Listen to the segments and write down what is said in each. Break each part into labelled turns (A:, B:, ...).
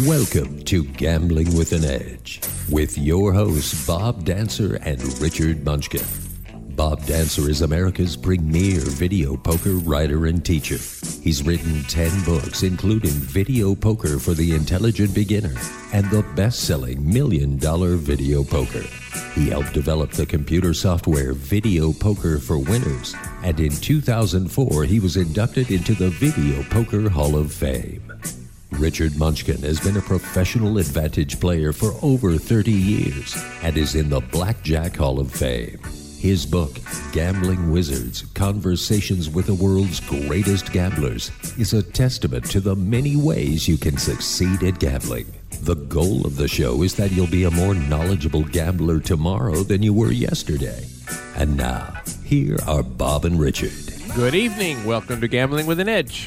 A: Welcome to Gambling with an Edge with your hosts Bob Dancer and Richard Munchkin. Bob Dancer is America's premier video poker writer and teacher. He's written 10 books, including Video Poker for the Intelligent Beginner and the best-selling $1 Million Video Poker. He helped develop the computer software Video Poker for Winners, and in 2004 he was inducted into the Video Poker Hall of Fame. Richard Munchkin has been a professional advantage player for over 30 years and is in the Blackjack Hall of Fame. His book, Gambling Wizards, Conversations with the World's Greatest Gamblers, is a testament to the many ways you can succeed at gambling. The goal of the show is that you'll be a more knowledgeable gambler tomorrow than you were yesterday. And now, here are Bob and Richard.
B: Good evening. Welcome to Gambling with an Edge.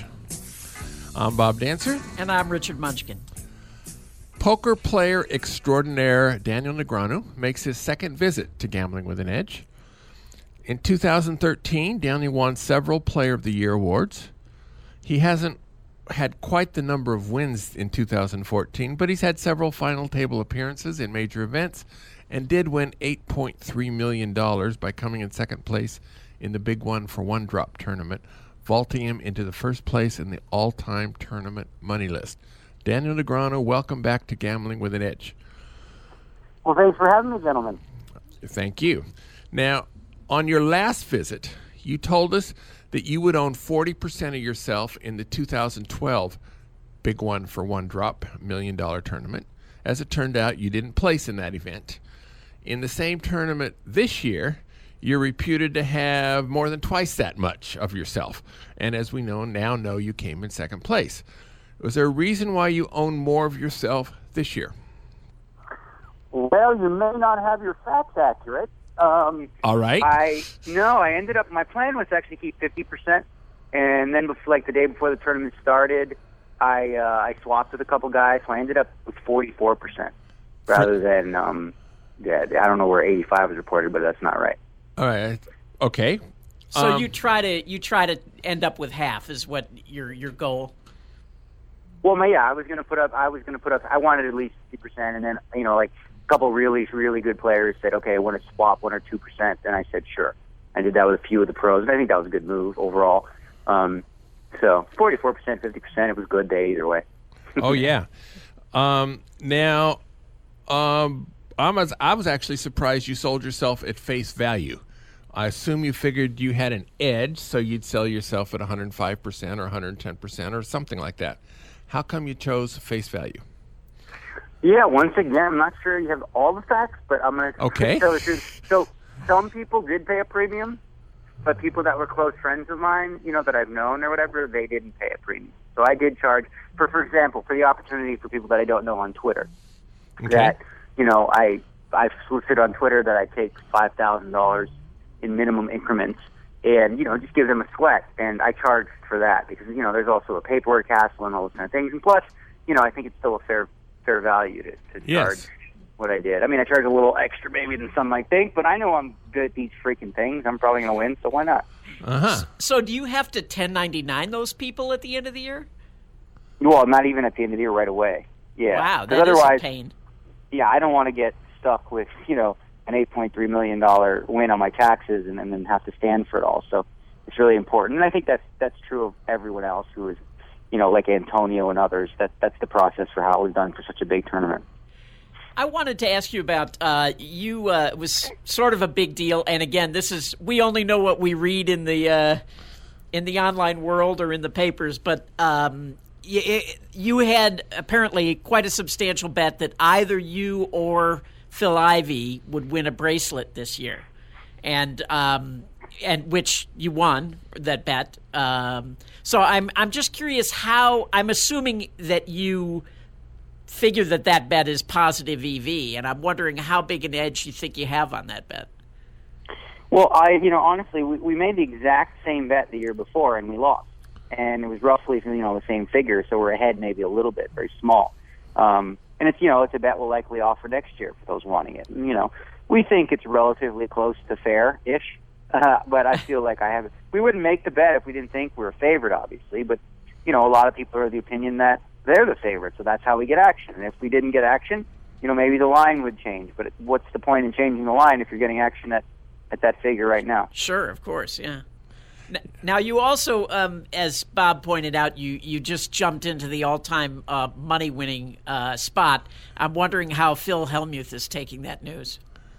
B: I'm Bob Dancer.
C: And I'm Richard Munchkin.
B: Poker player extraordinaire Daniel Negreanu makes his second visit to Gambling with an Edge. In 2013, Daniel won several Player of the Year awards. He hasn't had quite the number of wins in 2014, but he's had several final table appearances in major events and did win $8.3 million by coming in second place in the Big One for One Drop tournament, vaulting him into the first place in the all-time tournament money list. Daniel Negreanu, welcome back to Gambling with an Edge.
D: Well, thanks for having me, gentlemen.
B: Thank you. Now, on your last visit, you told us that you would own 40% of yourself in the 2012 Big One for One Drop $1 Million tournament. As it turned out, you didn't place in that event. In the same tournament this year, you're reputed to have more than twice that much of yourself. And as we know, you came in second place. Was there a reason why you own more of yourself this year?
D: Well, you may not have your facts accurate.
B: All right.
D: I ended up, my plan was to actually keep 50%. And then the day before the tournament started, I swapped with a couple guys. So I ended up with 44% rather than, I don't know where 85 was reported, but that's not right.
B: All right. Okay.
C: So you try to end up with half is what your goal.
D: Well, I was going to put up. I wanted at least 50%, and then a couple really, really good players said, "Okay, I want to swap 1 or 2%." And I said, "Sure." I did that with a few of the pros, and I think that was a good move overall. So 44%, 50%, it was good day either way.
B: Oh yeah. Now, I was actually surprised you sold yourself at face value. I assume you figured you had an edge, so you'd sell yourself at 105% or 110% or something like that. How come you chose face value?
D: Yeah, once again, I'm not sure you have all the facts, but I'm going to tell the truth. So some people did pay a premium, but people that were close friends of mine, that I've known or whatever, they didn't pay a premium. So I did charge, for example, for the opportunity for people that I don't know on Twitter, that, I've solicited on Twitter that I take $5,000 in minimum increments and, just give them a sweat. And I charged for that because, there's also a paperwork hassle and all those kind of things. And plus, I think it's still a fair value to charge what I did. I mean, I charge a little extra maybe than some might think, but I know I'm good at these freaking things. I'm probably going to win, so why not?
B: Uh-huh.
C: So do you have to 1099 those people at the end of the year?
D: Well, not even at the end of the year right away. Yeah.
C: Wow, that is a pain.
D: Yeah, I don't want to get stuck with, an $8.3 million win on my taxes and then have to stand for it all. So it's really important. And I think that's true of everyone else who is, like Antonio and others. That's the process for how it was done for such a big tournament.
C: I wanted to ask you about it was sort of a big deal. And again, we only know what we read in the online world or in the papers, but you had apparently quite a substantial bet that either you or Phil Ivey would win a bracelet this year, and which you won that bet. So I'm just curious how. I'm assuming that you figure that bet is positive EV, and I'm wondering how big an edge you think you have on that bet.
D: Well, honestly, we made the exact same bet the year before, and we lost. And it was roughly, the same figure, so we're ahead maybe a little bit, very small. And it's, it's a bet we'll likely offer next year for those wanting it. And, we think it's relatively close to fair-ish, but I feel like we wouldn't make the bet if we didn't think we were favored, obviously. But, a lot of people are of the opinion that they're the favorite, so that's how we get action. And if we didn't get action, maybe the line would change. But what's the point in changing the line if you're getting action at that figure right now?
C: Sure, of course, yeah. Now, you also, as Bob pointed out, you just jumped into the all-time money-winning spot. I'm wondering how Phil Hellmuth is taking that news.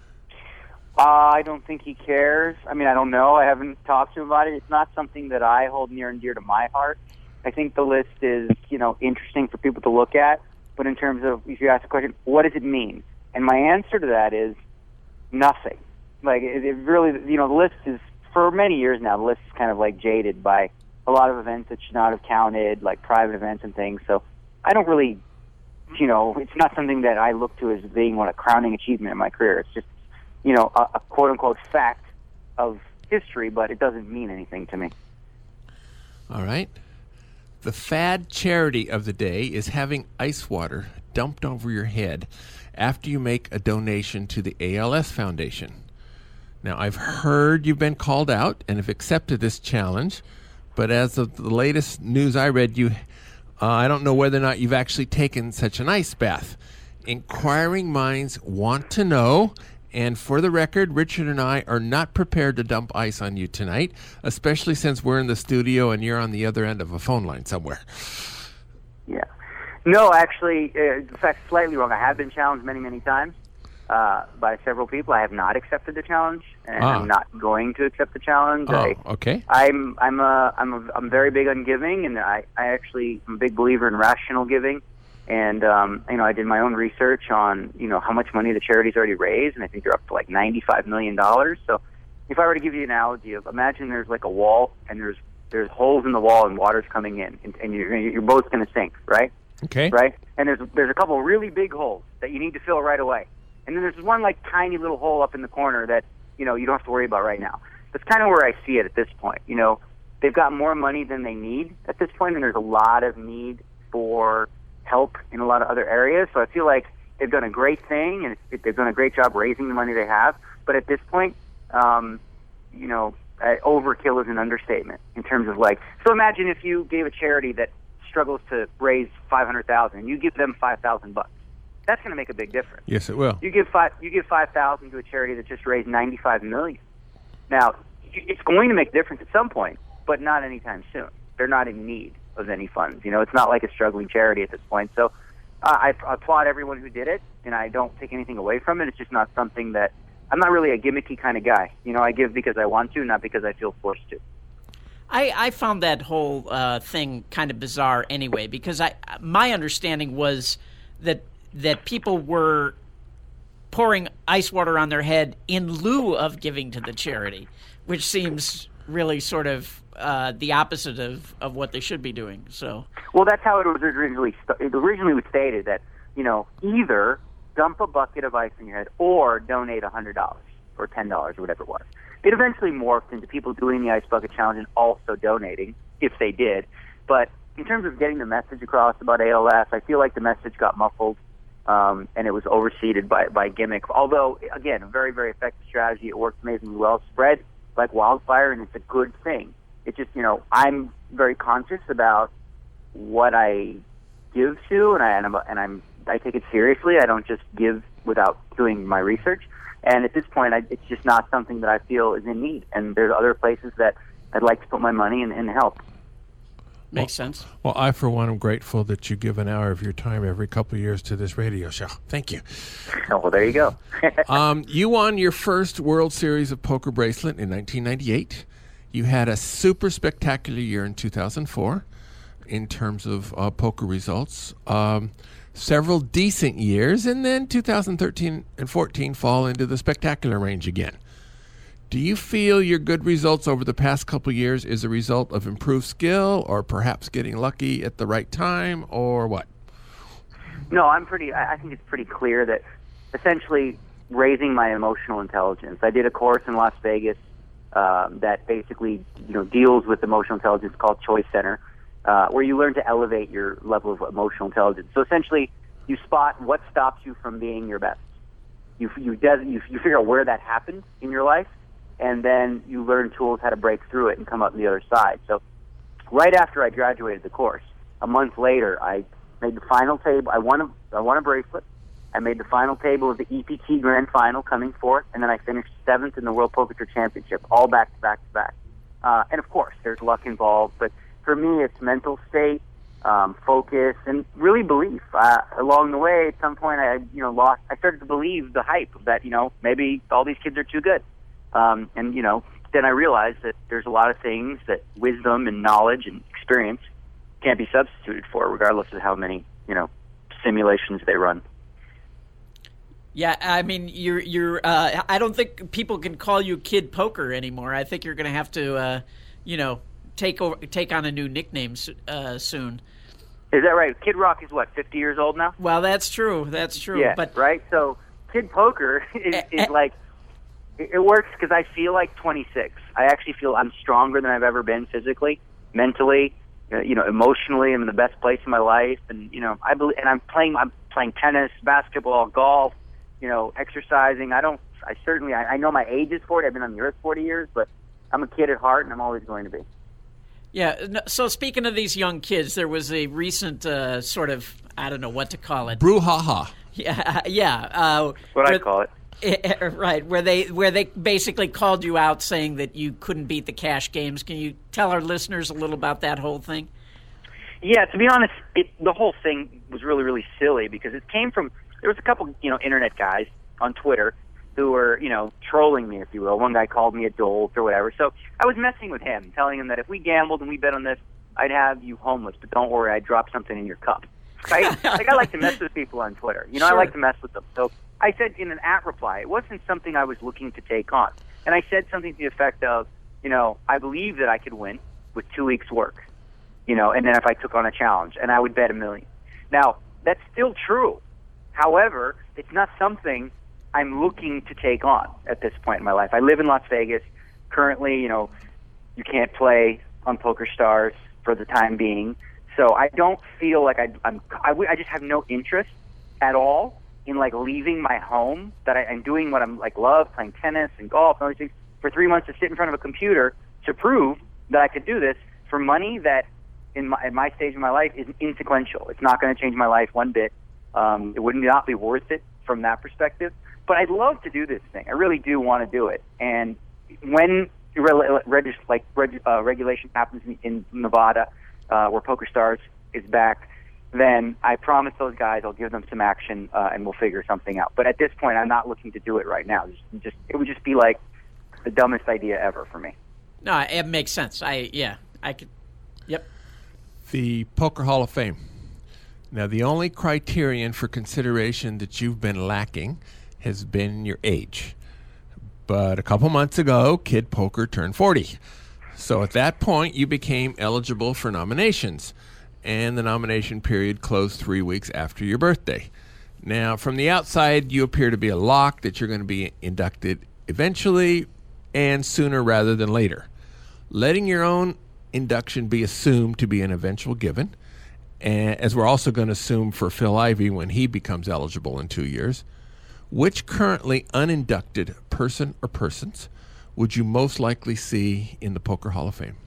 D: I don't think he cares. I mean, I don't know. I haven't talked to him about it. It's not something that I hold near and dear to my heart. I think the list is, interesting for people to look at. But in terms of, if you ask the question, what does it mean? And my answer to that is nothing. Like, it really, the list is, for many years now, the list is kind of like jaded by a lot of events that should not have counted, like private events and things. So I don't really, it's not something that I look to as being a crowning achievement in my career. It's just, a quote-unquote fact of history, but it doesn't mean anything to me.
B: All right. The fad charity of the day is having ice water dumped over your head after you make a donation to the ALS Foundation. Now, I've heard you've been called out and have accepted this challenge, but as of the latest news I read, I don't know whether or not you've actually taken such an ice bath. Inquiring minds want to know, and for the record, Richard and I are not prepared to dump ice on you tonight, especially since we're in the studio and you're on the other end of a phone line somewhere.
D: Yeah. No, actually, in fact, slightly wrong. I have been challenged many, many times by several people. I have not accepted the challenge, and I'm not going to accept the challenge.
B: Okay.
D: I'm very big on giving, and I actually am a big believer in rational giving. And I did my own research on how much money the charity's already raised, and I think they're up to like $95 million. So, if I were to give you an analogy of, imagine there's like a wall, and there's holes in the wall, and water's coming in, and your boat's going to sink, right?
B: Okay.
D: Right? And there's a couple of really big holes that you need to fill right away, and then there's one like tiny little hole up in the corner that you don't have to worry about right now. That's kind of where I see it at this point. They've got more money than they need at this point, and there's a lot of need for help in a lot of other areas. So I feel like they've done a great thing, and they've done a great job raising the money they have. But at this point, overkill is an understatement in terms of so imagine if you gave a charity that struggles to raise $500,000 and you give them $5,000. That's going to make a big difference.
B: Yes, it will.
D: You give $5,000 to a charity that just raised $95 million. Now, it's going to make a difference at some point, but not anytime soon. They're not in need of any funds. It's not like a struggling charity at this point. So I applaud everyone who did it, and I don't take anything away from it. It's just not something that I'm not really a gimmicky kind of guy. I give because I want to, not because I feel forced to.
C: I found that whole thing kind of bizarre anyway, because my understanding was that people were pouring ice water on their head in lieu of giving to the charity, which seems really sort of the opposite of what they should be doing. So, well,
D: that's how it was originally. It originally was stated that either dump a bucket of ice on your head or donate $100 or $10 or whatever it was. It eventually morphed into people doing the ice bucket challenge and also donating if they did. But in terms of getting the message across about ALS, I feel like the message got muffled and it was overseeded by gimmick. Although, again, a very, very effective strategy. It works amazingly well. Spread like wildfire, and it's a good thing. It's just, I'm very conscious about what I give to, and I take it seriously. I don't just give without doing my research. And at this point, it's just not something that I feel is in need. And there's other places that I'd like to put my money and help.
C: Makes sense.
B: Well, I, for one, am grateful that you give an hour of your time every couple of years to this radio show. Thank you.
D: Well, there you go.
B: You won your first World Series of Poker bracelet in 1998. You had a super spectacular year in 2004 in terms of poker results. Several decent years, and then 2013 and 14 fall into the spectacular range again. Do you feel your good results over the past couple of years is a result of improved skill, or perhaps getting lucky at the right time, or what?
D: No, I think it's pretty clear that essentially raising my emotional intelligence. I did a course in Las Vegas that basically deals with emotional intelligence called Choice Center, where you learn to elevate your level of emotional intelligence. So essentially, you spot what stops you from being your best. You figure out where that happened in your life, and then you learn tools how to break through it and come up on the other side. So right after I graduated the course, a month later, I made the final table. I won a bracelet. I made the final table of the EPT Grand Final coming forth, and then I finished 7th in the World Poker Tour Championship, all back to back to back. And of course, there's luck involved, but for me, it's mental state, focus, and really belief. Along the way, at some point, I started to believe the hype that maybe all these kids are too good, and then I realized that there's a lot of things that wisdom and knowledge and experience can't be substituted for, regardless of how many simulations they run.
C: Yeah, I mean, you're. I don't think people can call you Kid Poker anymore. I think you're going to have to, take on a new nickname soon.
D: Is that right? Kid Rock is what, 50 years old now?
C: Well, that's true. That's true.
D: Yeah,
C: but
D: right. So Kid Poker is like, it works because I feel like 26. I actually feel I'm stronger than I've ever been physically, mentally, emotionally. I'm in the best place in my life, and I believe. And I'm playing tennis, basketball, golf. Exercising. I know my age is 40. I've been on the earth 40 years, but I'm a kid at heart, and I'm always going to be.
C: Yeah. So speaking of these young kids, there was a recent sort of, I don't know what to call it.
B: Brouhaha.
C: Yeah.
D: What I call it.
C: Right. Where they basically called you out saying that you couldn't beat the cash games. Can you tell our listeners a little about that whole thing?
D: Yeah. To be honest, the whole thing was really, really silly because it came from. There was a couple, internet guys on Twitter who were, trolling me, if you will. One guy called me a dolt or whatever. So I was messing with him, telling him that if we gambled and we bet on this, I'd have you homeless. But don't worry, I'd drop something in your cup. Right? I like to mess with people on Twitter. Sure. I like to mess with them. So I said in an @reply, it wasn't something I was looking to take on. And I said something to the effect of, I believe that I could win with 2 weeks' work, and then if I took on a challenge, and I would bet $1 million. Now, that's still true. However, it's not something I'm looking to take on at this point in my life. I live in Las Vegas. Currently, you can't play on PokerStars for the time being. So I don't feel like I just have no interest at all in leaving my home that I'm doing what I'm love, playing tennis and golf and all these things for 3 months to sit in front of a computer to prove that I could do this for money that at my stage in my life is inconsequential. It's not going to change my life one bit. It would not be worth it from that perspective. But I'd love to do this thing. I really do want to do it. And when regulation happens in Nevada, where PokerStars is back, then I promise those guys I'll give them some action and we'll figure something out. But at this point, I'm not looking to do it right now. It would just be like the dumbest idea ever for me.
C: No, it makes sense. I could. Yep.
B: The Poker Hall of Fame. Now, the only criterion for consideration that you've been lacking has been your age. But a couple months ago, Kid Poker turned 40. So at that point, you became eligible for nominations. And the nomination period closed 3 weeks after your birthday. Now, from the outside, you appear to be a lock that you're going to be inducted eventually and sooner rather than later. Letting your own induction be assumed to be an eventual given, and as we're also going to assume for Phil Ivey when he becomes eligible in 2 years, which currently uninducted person or persons would you most likely see in the Poker Hall of Fame?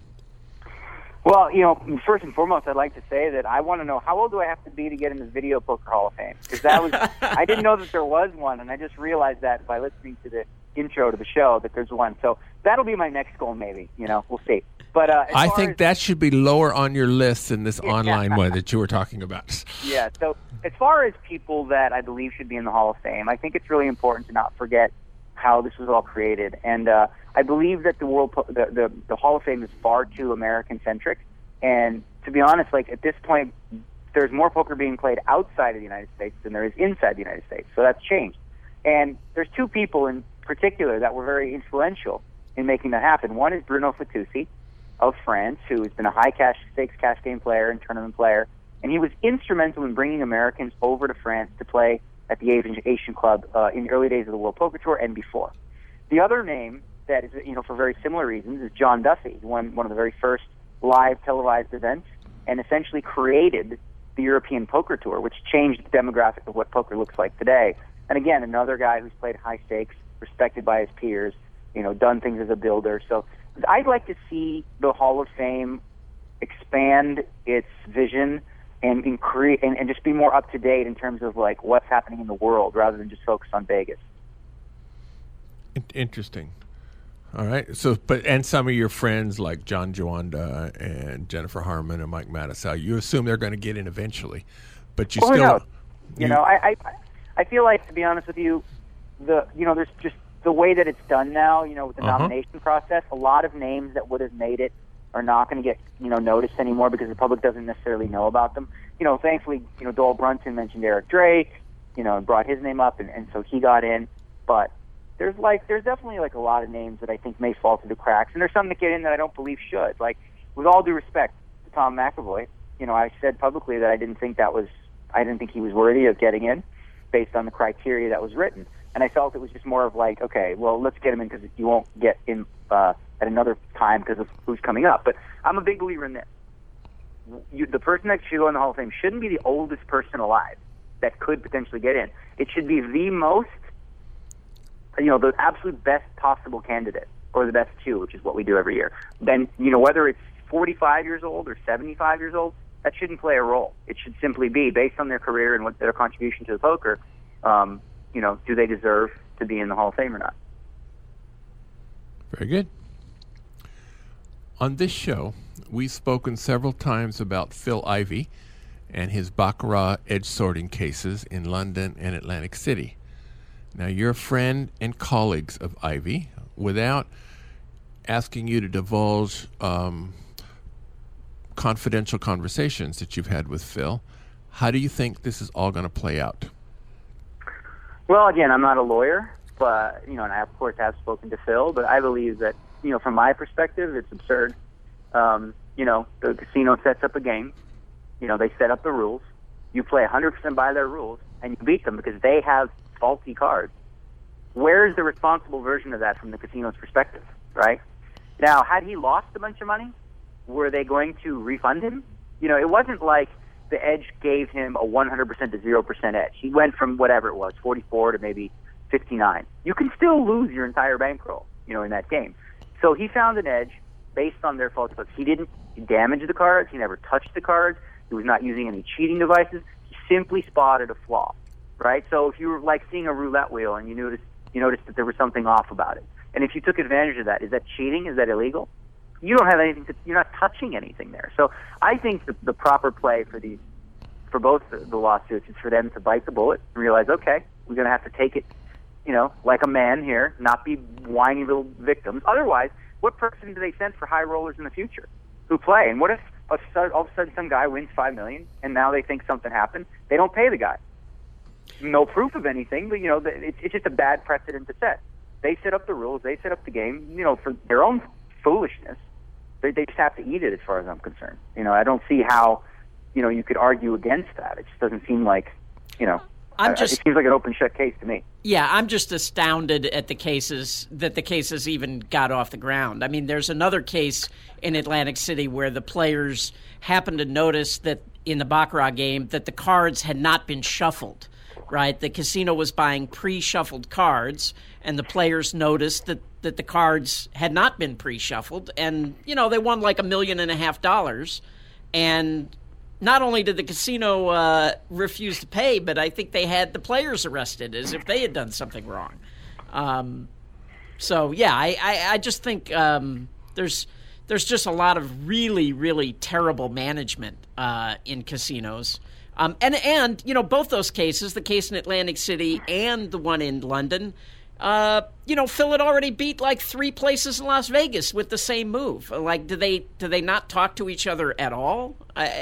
D: Well, first and foremost, I'd like to say that I want to know how old do I have to be to get in the Video Poker Hall of Fame? Because I didn't know that there was one, and I just realized that by listening to the intro to the show that there's one. So that'll be my next goal, maybe. We'll see. But
B: I think that should be lower on your list than this online one that you were talking about. Yeah.
D: So as far as people that I believe should be in the Hall of Fame, I think it's really important to not forget how this was all created. And I believe that the Hall of Fame is far too American-centric. And to be honest, at this point, there's more poker being played outside of the United States than there is inside the United States. So that's changed. And there's two people in particular that were very influential in making that happen. One is Bruno Fatoussi of France, who has been a high stakes cash game player and tournament player, and he was instrumental in bringing Americans over to France to play at the Asian Club in the early days of the World Poker Tour and before. The other name that is, for very similar reasons, is John Duffy. He won one of the very first live televised events and essentially created the European Poker Tour, which changed the demographic of what poker looks like today. And again, another guy who's played high stakes, respected by his peers, done things as a builder. So I'd like to see the Hall of Fame expand its vision and create and just be more up to date in terms of like what's happening in the world rather than just focus on Vegas.
B: Interesting. All right. So, and some of your friends like John Joanda and Jennifer Harmon and Mike Mattisau, you assume they're going to get in eventually, but you still.
D: I feel like, to be honest with you, there's just the way that it's done now. With the nomination process, a lot of names that would have made it are not going to get noticed anymore because the public doesn't necessarily know about them. Thankfully, Dole Brunson mentioned Eric Drake, and brought his name up, and so he got in, but. There's definitely a lot of names that I think may fall through the cracks, and there's some that get in that I don't believe should. Like, with all due respect to Tom McAvoy, I said publicly that I didn't think he was worthy of getting in based on the criteria that was written, and I felt it was just more of like, okay, well, let's get him in because you won't get in at another time because of who's coming up. But I'm a big believer in this. The person that should go in the Hall of Fame shouldn't be the oldest person alive that could potentially get in. It should be the most. The absolute best possible candidate, or the best two, which is what we do every year. Then, whether it's 45 years old or 75 years old, that shouldn't play a role. It should simply be, based on their career and what their contribution to the poker, do they deserve to be in the Hall of Fame or not?
B: Very good. On this show, we've spoken several times about Phil Ivey and his baccarat edge sorting cases in London and Atlantic City. Now, you're a friend and colleagues of Ivey. Without asking you to divulge confidential conversations that you've had with Phil, how do you think this is all going to play out?
D: Well, again, I'm not a lawyer, but, and I, of course, have spoken to Phil, but I believe that, from my perspective, it's absurd. The casino sets up a game. They set up the rules. You play 100% by their rules, and you beat them because they have faulty cards. Where's the responsible version of that from the casino's perspective, right? Now, had he lost a bunch of money, were they going to refund him? It wasn't like the edge gave him a 100% to 0% edge. He went from whatever it was, 44 to maybe 59. You can still lose your entire bankroll, in that game. So he found an edge based on their faulty cards. He didn't damage the cards. He never touched the cards. He was not using any cheating devices. He simply spotted a flaw. Right, so if you were like seeing a roulette wheel and you noticed that there was something off about it, and if you took advantage of that, is that cheating? Is that illegal? You don't have anything. You're not touching anything there. So I think the proper play for both the lawsuits is for them to bite the bullet and realize, okay, we're going to have to take it, like a man here, not be whiny little victims. Otherwise, what person do they send for high rollers in the future who play? And what if all of a sudden some guy wins $5 million and now they think something happened? They don't pay the guy. No proof of anything, but it's just a bad precedent to set. They set up the rules, they set up the game, for their own foolishness. They just have to eat it, as far as I'm concerned. I don't see how, you could argue against that. It just doesn't seem like, it seems like an open shut case to me.
C: Yeah, I'm just astounded at the cases even got off the ground. I mean, there's another case in Atlantic City where the players happened to notice that in the baccarat game that the cards had not been shuffled. Right, the casino was buying pre-shuffled cards, and the players noticed that the cards had not been pre-shuffled, and they won like $1.5 million. And not only did the casino refuse to pay, but I think they had the players arrested as if they had done something wrong. So yeah, I just think there's just a lot of really, really terrible management in casinos. And both those cases, the case in Atlantic City and the one in London, Phil had already beat like 3 places in Las Vegas with the same move. Like, do they not talk to each other at all?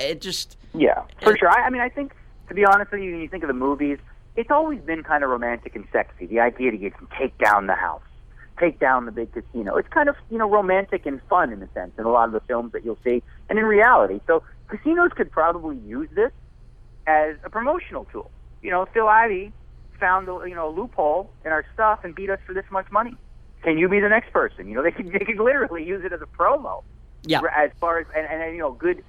D: Yeah, for sure. I think, to be honest with you, when you think of the movies, it's always been kind of romantic and sexy. The idea that you can take down the house, take down the big casino. It's kind of, romantic and fun in a sense in a lot of the films that you'll see, and in reality. So casinos could probably use this as a promotional tool. Phil Ivey found a loophole in our stuff and beat us for this much money. Can you be the next person? They could literally use it as a promo.
C: Yeah.
D: As far as and good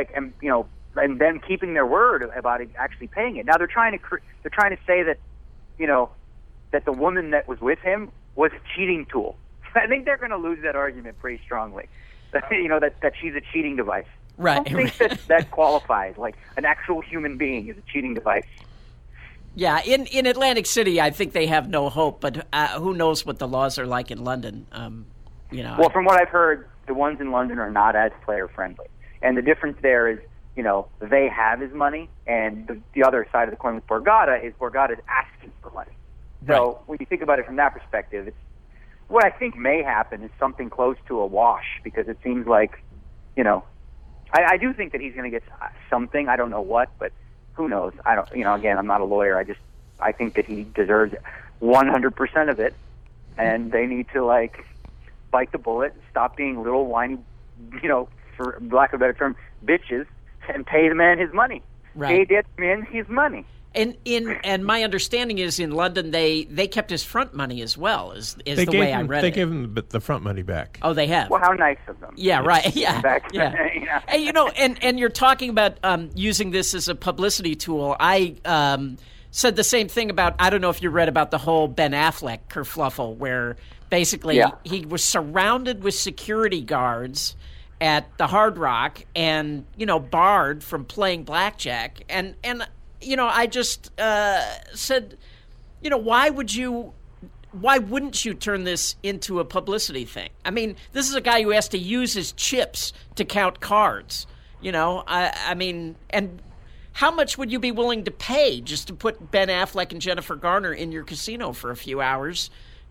D: and them keeping their word about it, actually paying it. Now they're trying to say that that the woman that was with him was a cheating tool. I think they're going to lose that argument pretty strongly. That she's a cheating device.
C: Right.
D: I don't think that qualifies. Like an actual human being is a cheating device.
C: Yeah, in Atlantic City, I think they have no hope. But who knows what the laws are like in London?
D: Well, from what I've heard, the ones in London are not as player friendly, and the difference there is, they have his money, and the other side of the coin with Borgata is asking for money. So when you think about it from that perspective, what I think may happen is something close to a wash, because it seems like, I do think that he's going to get something. I don't know what, but who knows? I don't. Again, I'm not a lawyer. I think that he deserves 100% of it, and they need to bite the bullet, stop being little whiny, for lack of a better term, bitches, and pay the man his money.
C: Right.
D: Pay that man his money.
C: And my understanding is in London they kept his front money as well. Is the way I read it.
B: They gave him the front money back.
C: Oh, they have.
D: Well, how nice of them.
C: Yeah, right. Yeah,
D: back.
C: Yeah. And you're talking about using this as a publicity tool. I said the same thing about, I don't know if you read about the whole Ben Affleck kerfluffle, where basically he was surrounded with security guards at the Hard Rock and barred from playing blackjack and. I just said, why wouldn't you turn this into a publicity thing? I mean, this is a guy who has to use his chips to count cards. I mean, and how much would you be willing to pay just to put Ben Affleck and Jennifer Garner in your casino for a few hours,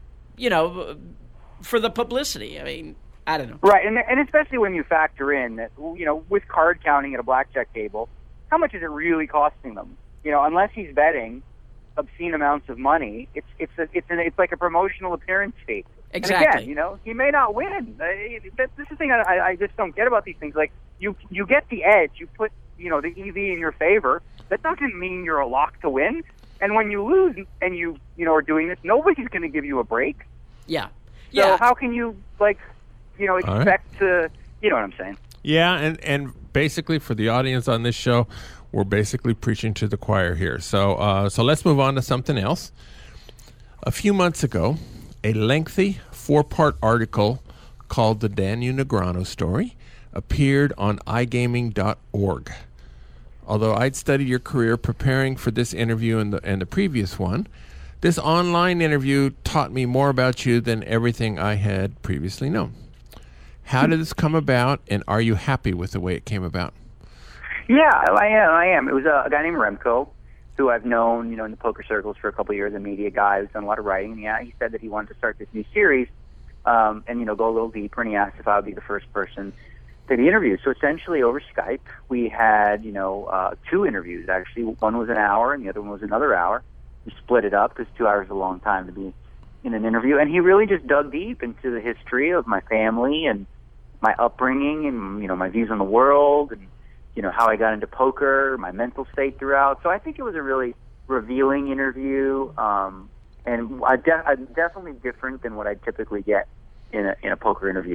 C: for the publicity? I mean, I don't know.
D: Right, and especially when you factor in that, with card counting at a blackjack table, how much is it really costing them? Unless he's betting obscene amounts of money, it's like a promotional appearance fee.
C: Exactly.
D: And again, he may not win. This is the thing I just don't get about these things. Like you get the edge, you put the EV in your favor. That doesn't mean you're a lock to win. And when you lose and you are doing this, nobody's going to give you a break.
C: Yeah.
D: So how can you expect to? You know what I'm saying?
B: Yeah, and basically for the audience on this show, we're basically preaching to the choir here. So let's move on to something else. A few months ago, a lengthy 4-part article called The Daniel Negreanu Story appeared on iGaming.org. Although I'd studied your career preparing for this interview and the previous one, this online interview taught me more about you than everything I had previously known. How did this come about, and are you happy with the way it came about?
D: Yeah, I am. It was a guy named Remco, who I've known, in the poker circles for a couple of years, a media guy who's done a lot of writing. Yeah, he said that he wanted to start this new series, and go a little deeper. And he asked if I would be the first person that he interviewed. So essentially, over Skype, we had 2 interviews. Actually, one was an hour, and the other one was another hour. We split it up because 2 hours is a long time to be in an interview. And he really just dug deep into the history of my family and my upbringing, and my views on the world, and how I got into poker, my mental state throughout. So I think it was a really revealing interview, and definitely different than what I typically get in a poker interview.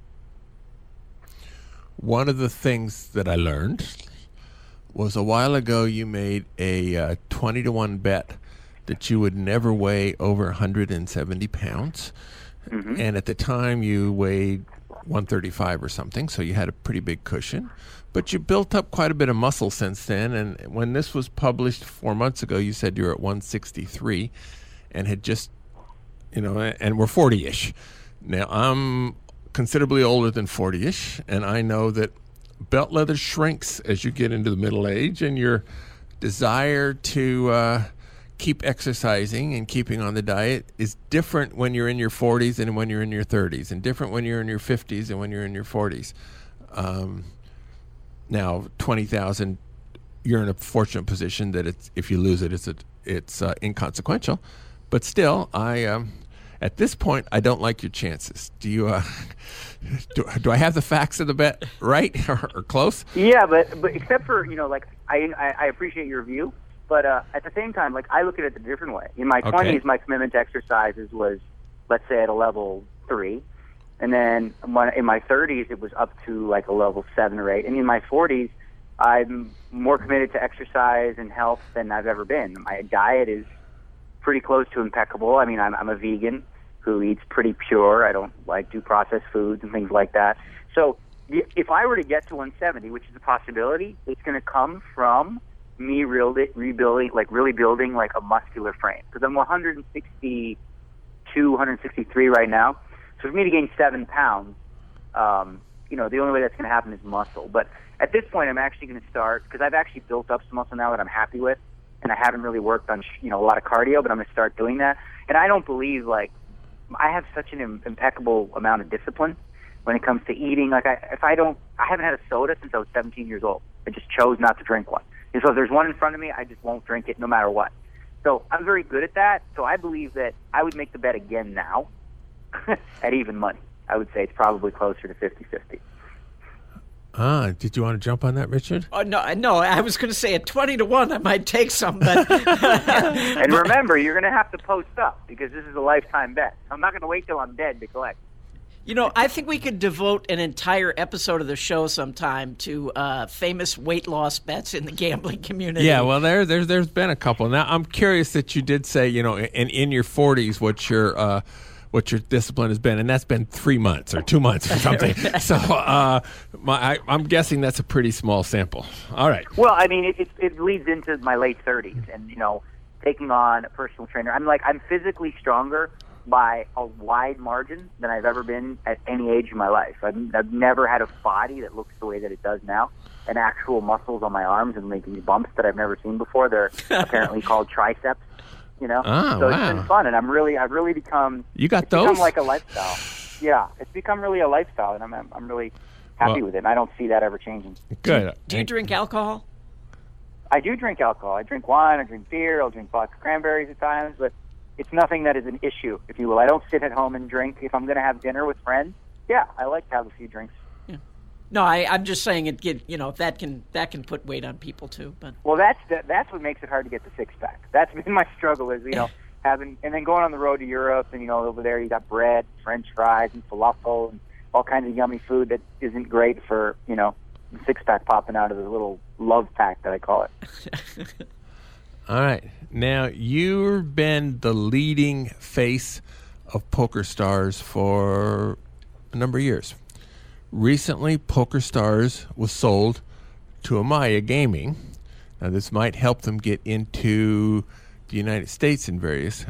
B: One of the things that I learned was a while ago you made a 20-1 bet that you would never weigh over 170 pounds. Mm-hmm. And at the time you weighed 135 or something, so you had a pretty big cushion. But you built up quite a bit of muscle since then, and when this was published 4 months ago, you said you were at 163 and had just, and we're 40-ish. Now, I'm considerably older than 40-ish, and I know that belt leather shrinks as you get into the middle age, and your desire to keep exercising and keeping on the diet is different when you're in your 40s and when you're in your 30s, and different when you're in your 50s and when you're in your 40s. Now, 20,000, you're in a fortunate position that if you lose it, it's inconsequential. But still, at this point, I don't like your chances. Do you? Do I have the facts of the bet right or close?
D: Yeah, but except for I appreciate your view. But at the same time, I look at it a different way. In my 20s, my commitment to exercises was, let's say, at a level 3. And then in my 30s, it was up to a level 7 or 8. And in my 40s, I'm more committed to exercise and health than I've ever been. My diet is pretty close to impeccable. I mean, I'm a vegan who eats pretty pure. I don't do processed foods and things like that. So if I were to get to 170, which is a possibility, it's going to come from me really building like a muscular frame. Because I'm 162, 163 right now. So for me to gain 7 pounds, the only way that's going to happen is muscle. But at this point, I'm actually going to start, because I've actually built up some muscle now that I'm happy with, and I haven't really worked on a lot of cardio, but I'm going to start doing that. And I don't believe, like, I have such an impeccable amount of discipline when it comes to eating. Like, I haven't had a soda since I was 17 years old. I just chose not to drink one. And so if there's one in front of me, I just won't drink it no matter what. So I'm very good at that. So I believe that I would make the bet again now at even money. I would say it's probably closer to 50-50.
B: Did you want to jump on that, Richard?
C: Oh, no. I was going to say at 20-1, I might take some, but...
D: And remember, you're going to have to post up, because this is a lifetime bet. I'm not going to wait till I'm dead to collect.
C: I think we could devote an entire episode of the show sometime to famous weight loss bets in the gambling community.
B: Yeah, well, there's been a couple. Now, I'm curious that you did say, in your 40s, what your discipline has been, and that's been 3 months or 2 months or something. So I'm guessing that's a pretty small sample. All right.
D: Well, I mean, it leads into my late 30s, and taking on a personal trainer. I'm physically stronger by a wide margin than I've ever been at any age in my life. I've never had a body that looks the way that it does now, and actual muscles on my arms and making bumps that I've never seen before. They're apparently called triceps. So
B: wow.
D: It's been fun, and I've really become.
B: You got those?
D: Become like a lifestyle. Yeah, it's become really a lifestyle, and I'm really happy with it. And I don't see that ever changing.
B: Good.
C: Do you drink alcohol?
D: I do drink alcohol. I drink wine. I drink beer. I'll drink vodka cranberries at times, but it's nothing that is an issue, if you will. I don't sit at home and drink. If I'm going to have dinner with friends, yeah, I like to have a few drinks.
C: Yeah. No, I'm just saying that can put weight on people too. But
D: well, that's what makes it hard to get the six-pack. That's been my struggle, is having, and then going on the road to Europe, and over there you got bread, French fries, and falafel, and all kinds of yummy food that isn't great for the six-pack popping out of the little love pack that I call it.
B: All right. Now, you've been the leading face of PokerStars for a number of years. Recently, PokerStars was sold to Amaya Gaming. Now, this might help them get into the United States in various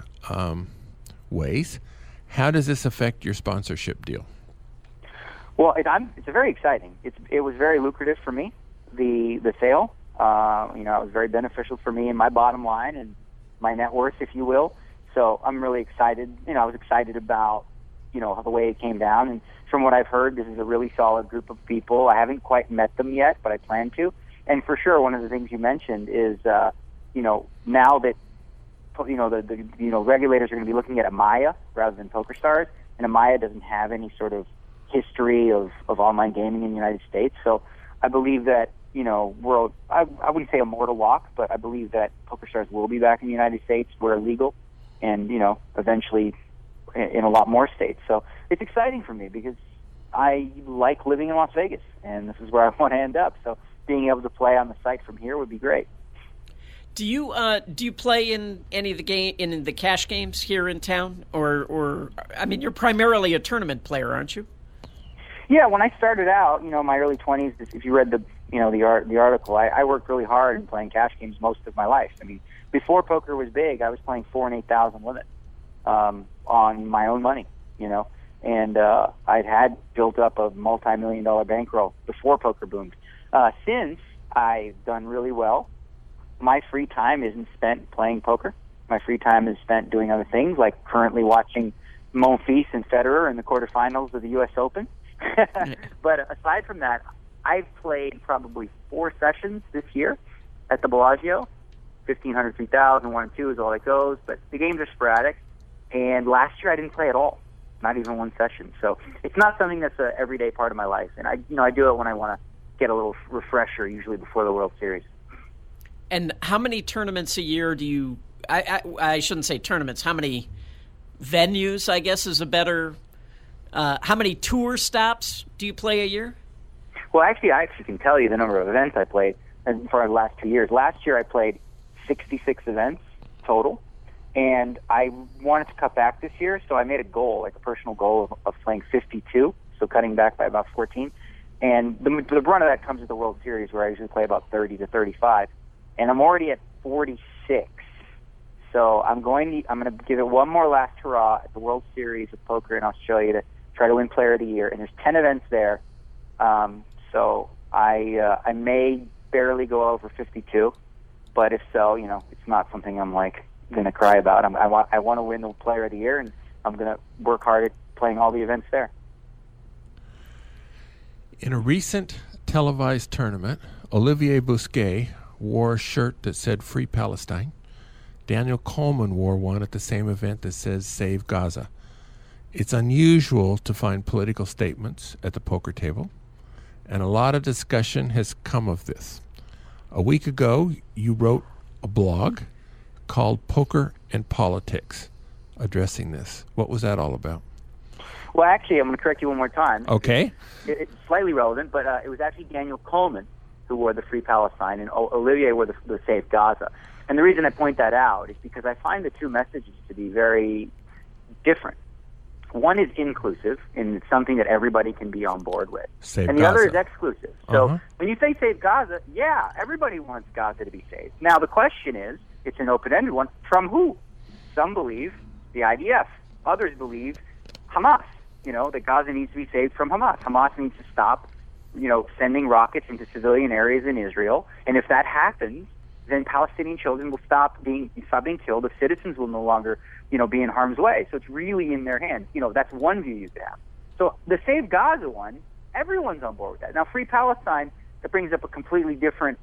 B: ways. How does this affect your sponsorship deal?
D: Well, it's very exciting. It was very lucrative for me, the sale. It was very beneficial for me and my bottom line and my net worth, if you will. So I'm really excited. I was excited about, the way it came down. And from what I've heard, this is a really solid group of people. I haven't quite met them yet, but I plan to. And for sure, one of the things you mentioned is, now that, the regulators are going to be looking at Amaya rather than PokerStars, and Amaya doesn't have any sort of history of online gaming in the United States. So I believe that, I wouldn't say a mortal lock, but I believe that PokerStars will be back in the United States where legal, and, eventually in a lot more states. So it's exciting for me because I like living in Las Vegas, and this is where I want to end up. So being able to play on the site from here would be great.
C: Do you play in any of the cash games here in town, or I mean, you're primarily a tournament player, aren't you?
D: Yeah, when I started out, my early 20s, if you read the article, I worked really hard in playing cash games most of my life. I mean, before poker was big, I was playing 4,000 and 8,000 limit on my own money, and I'd had built up a multi-million-dollar bankroll before poker boomed. Since I've done really well, my free time isn't spent playing poker. My free time is spent doing other things, like currently watching Monfils and Federer in the quarterfinals of the U.S. Open. But aside from that, I've played probably 4 sessions this year at the Bellagio. 1,500, 3,000, 1 and 2 is all it goes. But the games are sporadic. And last year I didn't play at all, not even 1 session. So it's not something that's an everyday part of my life. And I do it when I want to get a little refresher, usually before the World Series.
C: And how many tournaments a year do you? I shouldn't say tournaments. How many venues, I guess, is a better. How many tour stops do you play a year?
D: Well, I actually can tell you the number of events I played for the last 2 years. Last year I played 66 events total, and I wanted to cut back this year, so I made a goal, like a personal goal of playing 52, so cutting back by about 14. And the brunt of that comes with the World Series, where I usually play about 30 to 35, and I'm already at 46. So I'm going to give it one more last hurrah at the World Series of Poker in Australia to try to win Player of the Year. And there's 10 events there, so I may barely go over 52. But if so, it's not something I'm going to cry about. I want to win the Player of the Year, and I'm going to work hard at playing all the events there.
B: In a recent televised tournament, Olivier Busquet wore a shirt that said Free Palestine. Daniel Coleman wore one at the same event that says Save Gaza. It's unusual to find political statements at the poker table, and a lot of discussion has come of this. A week ago, you wrote a blog called Poker and Politics addressing this. What was that all about?
D: Well, actually, I'm going to correct you one more time.
B: Okay.
D: It's slightly relevant, but it was actually Daniel Coleman who wore the Free Palestine, and Olivier wore the Save Gaza. And the reason I point that out is because I find the two messages to be very different. One is inclusive, and it's something that everybody can be on board with.
B: Save
D: and the
B: Gaza.
D: other is exclusive. So when you say Save Gaza, yeah, everybody wants Gaza to be saved. Now, the question is, it's an open-ended one, from who? Some believe the IDF. Others believe Hamas. That Gaza needs to be saved from Hamas. Hamas needs to stop, sending rockets into civilian areas in Israel. And if that happens, then Palestinian children will stop being killed. The citizens will no longer, be in harm's way. So it's really in their hands. That's one view you could have. So the Save Gaza one, everyone's on board with that. Now, Free Palestine, that brings up a completely different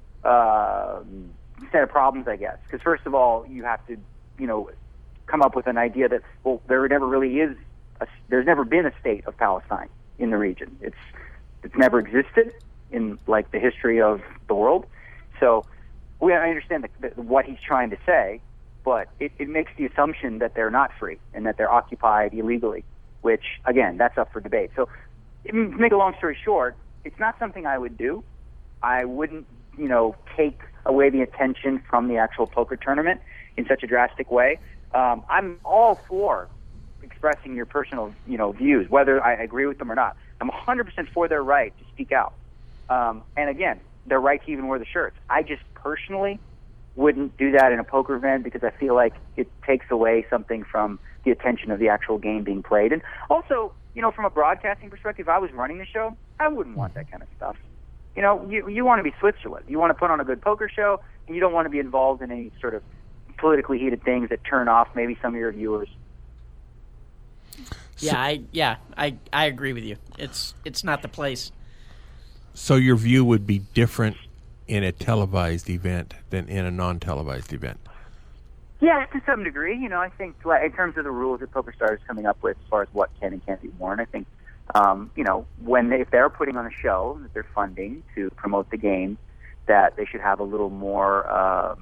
D: set of problems, I guess. Because first of all, you have to, come up with an idea that, well, there never really is. There's never been a state of Palestine in the region. It's never existed in the history of the world. So I understand what he's trying to say, but it makes the assumption that they're not free and that they're occupied illegally, which, again, that's up for debate. So to make a long story short, it's not something I would do. I wouldn't, take away the attention from the actual poker tournament in such a drastic way. I'm all for expressing your personal, views, whether I agree with them or not. I'm 100% for their right to speak out. And again, their right to even wear the shirts. I just personally wouldn't do that in a poker event because I feel like it takes away something from the attention of the actual game being played. And also, from a broadcasting perspective, if I was running the show, I wouldn't want that kind of stuff. You want to be Switzerland. You want to put on a good poker show, and you don't want to be involved in any sort of politically heated things that turn off maybe some of your viewers.
C: I agree with you. It's not the place.
B: So your view would be different in a televised event than in a non-televised event?
D: Yeah, to some degree. I think in terms of the rules that PokerStars is coming up with as far as what can and can't be worn, I think, if they're putting on a show that they're funding to promote the game, that they should have a little more,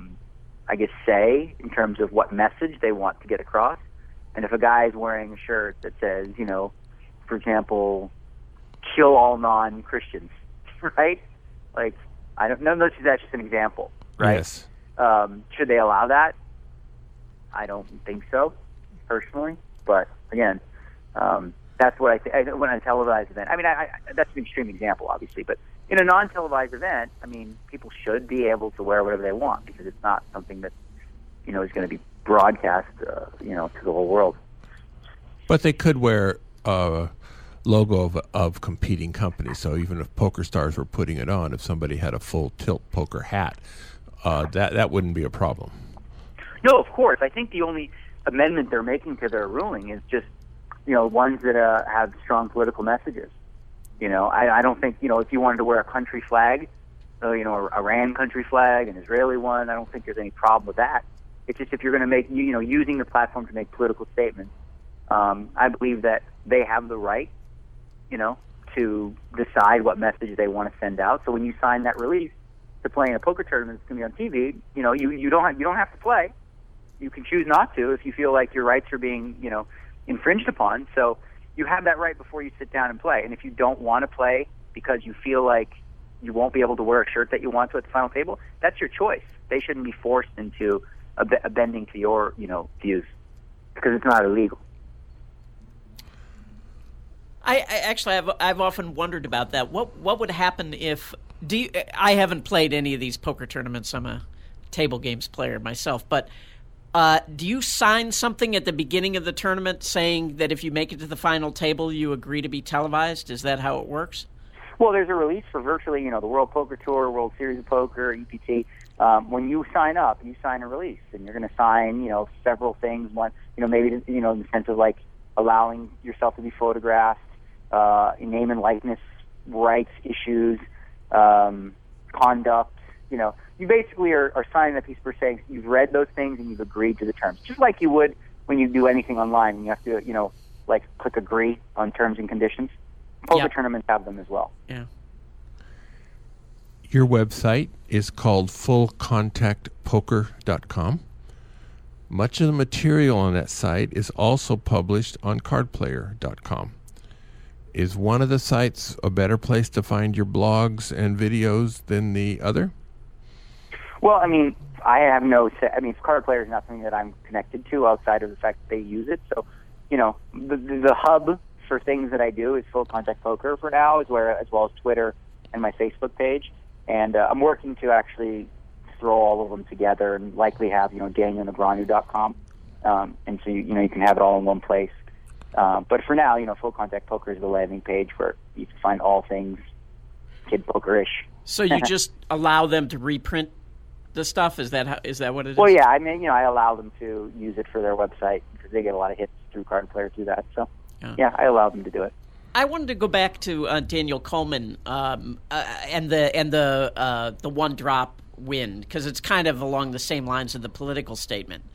D: say in terms of what message they want to get across. And if a guy is wearing a shirt that says, for example, kill all non-Christians, right? I don't know. That's just an example, right?
B: Yes.
D: Should they allow that? I don't think so, personally. But again, that's what I think. When a televised event, that's an extreme example, obviously. But in a non-televised event, people should be able to wear whatever they want because it's not something that is going to be broadcast, to the whole world.
B: But they could wear a logo of competing companies. So even if PokerStars were putting it on, if somebody had a full tilt poker hat, that wouldn't be a problem.
D: No, of course. I think the only amendment they're making to their ruling is just, ones that have strong political messages. I don't think, if you wanted to wear a country flag, Iran country flag, an Israeli one, I don't think there's any problem with that. It's just if you're going to make, using the platform to make political statements, I believe that they have the right, to decide what message they want to send out. So when you sign that release to play in a poker tournament that's going to be on TV, you don't have to play. You can choose not to if you feel like your rights are being, infringed upon. So you have that right before you sit down and play. And if you don't want to play because you feel like you won't be able to wear a shirt that you want to at the final table, that's your choice. They shouldn't be forced into a bending to your, views because it's not illegal.
C: I've often wondered about that. What would happen if I haven't played any of these poker tournaments. I'm a table games player myself, but do you sign something at the beginning of the tournament saying that if you make it to the final table, you agree to be televised? Is that how it works?
D: Well, there's a release for virtually, the World Poker Tour, World Series of Poker, EPT. When you sign up, you sign a release, and you're going to sign, several things. One, maybe, in the sense of like allowing yourself to be photographed, name and likeness rights issues, conduct. You basically are signing a piece per se. You've read those things and you've agreed to the terms, just like you would when you do anything online. And you have to, click agree on terms and conditions. Poker tournaments have them as well.
C: Yeah.
B: Your website is called fullcontactpoker.com. Much of the material on that site is also published on cardplayer.com. Is one of the sites a better place to find your blogs and videos than the other?
D: Well, I have Card Player is not something that I'm connected to outside of the fact that they use it. So, the hub for things that I do is Full Contact Poker for now, as well as Twitter and my Facebook page. And I'm working to actually throw all of them together and likely have, DanielNegreanu.com. And so, you can have it all in one place. But for now, Full Contact Poker is the landing page where you can find all things kid poker-ish.
C: So you just allow them to reprint the stuff? Is that what it is?
D: Well, yeah. I allow them to use it for their website because they get a lot of hits through Card Player through that. So, yeah, I allow them to do it.
C: I wanted to go back to Daniel Coleman and the one drop win, because it's kind of along the same lines of the political statement.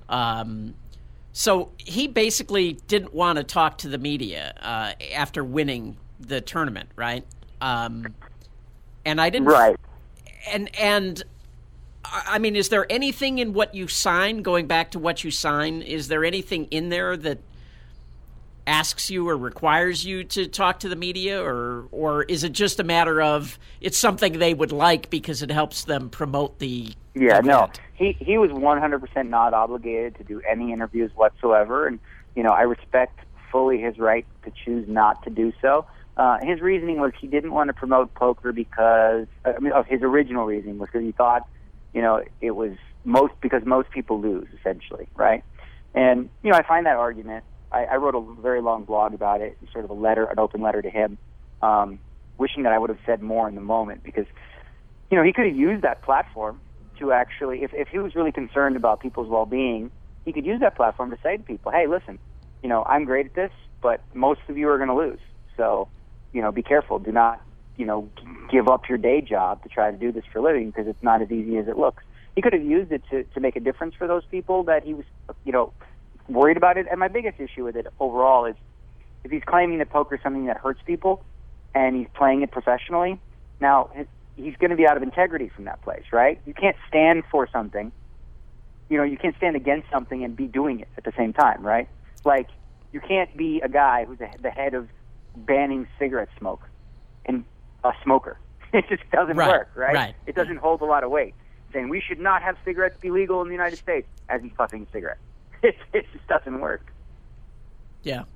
C: So he basically didn't want to talk to the media after winning the tournament, right? And I didn't.
D: Right.
C: And is there anything in what you sign, going back to what you sign, is there anything in there that asks you or requires you to talk to the media, or is it just a matter of it's something they would like because it helps them promote the event?
D: No. He was 100% not obligated to do any interviews whatsoever, and I respect fully his right to choose not to do so. His reasoning was he didn't want to promote poker because his original reasoning was because he thought it was because most people lose, essentially, right? And I find that argument. I wrote a very long blog about it, sort of an open letter to him, wishing that I would have said more in the moment, because, he could have used that platform to actually, if he was really concerned about people's well-being, he could use that platform to say to people, hey, listen, I'm great at this, but most of you are going to lose. So, be careful. Do not, give up your day job to try to do this for a living, because it's not as easy as it looks. He could have used it to make a difference for those people that he was, worried about it. And my biggest issue with it overall is if he's claiming that poker is something that hurts people and he's playing it professionally, now he's going to be out of integrity from that place, right? You can't stand for something. You can't stand against something and be doing it at the same time, right? Like, you can't be a guy who's the head of banning cigarette smoke and a smoker. It just doesn't work, right? It doesn't hold a lot of weight. Saying we should not have cigarettes be legal in the United States as he's puffing a cigarette. It just doesn't work.
C: Yeah.